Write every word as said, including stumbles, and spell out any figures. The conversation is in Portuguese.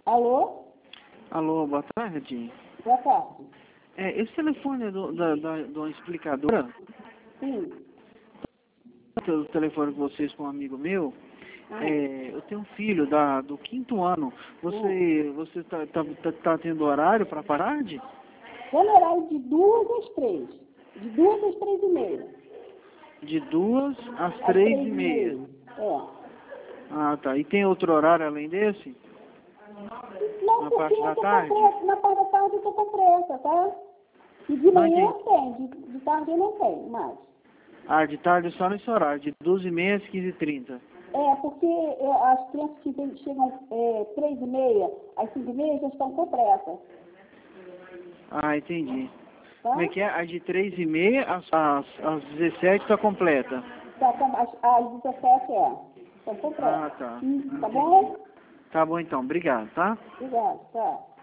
Alô? Alô, boa tarde. Boa tarde. É, esse telefone é do, da, da, de uma explicadora? Sim. O telefone de vocês com um amigo meu. Hum. É, eu tenho um filho da, do quinto ano. Você Hum. você tá, tá, tá, tá tendo horário para parar de? Tô no horário de duas às três. De duas às três e meia. De duas às Às três três e e meia. meia. É. Ah, tá. E tem outro horário além desse? Não, Na porque parte eu da tô com tarde? pressa. Na parte da tarde eu tô com pressa, tá? E de Não manhã entendi. tem, de, de tarde eu não tenho mais. Ah, de tarde só nesse horário, de doze e meia às quinze e trinta. É, porque é, as crianças que vem- chegam é, três e meia, às cinco e meia já estão com pressa, Ah, entendi. Como tá? é que é? A de três e meia às, às, às dezessete está completa. Tá, tá, às, às dezessete é. Estão com pressa. Ah, tá. Hum, tá Entendi. bom? Tá bom então, obrigado, tá? Obrigada, tá.